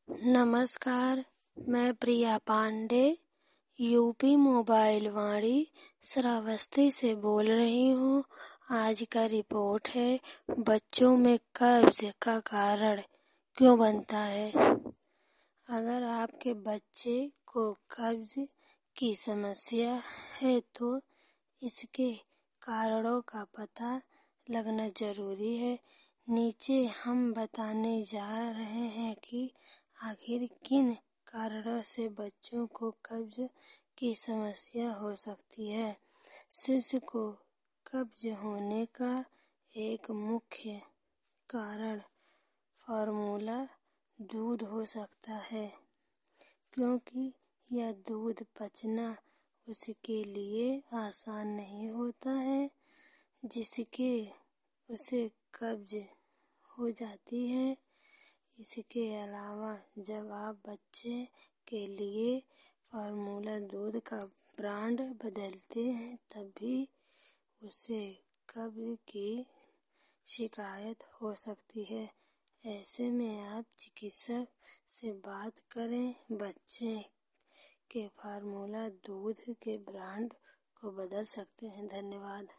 नमस्कार, मैं Priya Pandey UP mobile Vani Shravasti से बोल रही हूँ। आज का रिपोर्ट है बच्चों में कब्ज का कारण क्यों बनता है। अगर आपके बच्चे को कब्ज की समस्या है तो इसके कारणों का पता लगना जरूरी है। नीचे हम बताने जा रहे हैं कि आखिर किन कारणों से बच्चों को कब्ज की समस्या हो सकती है। शिशु को कब्ज होने का एक मुख्य कारण फॉर्मूला दूध हो सकता है, क्योंकि यह दूध पचना उसके लिए आसान नहीं होता है, जिसके उसे कब्ज हो जाती है। इसके अलावा जब आप बच्चे के लिए फॉर्मूला दूध का ब्रांड बदलते हैं तब भी उसे कब्ज की शिकायत हो सकती है। ऐसे में आप चिकित्सक से बात करें, बच्चे के फॉर्मूला दूध के ब्रांड को बदल सकते हैं। धन्यवाद।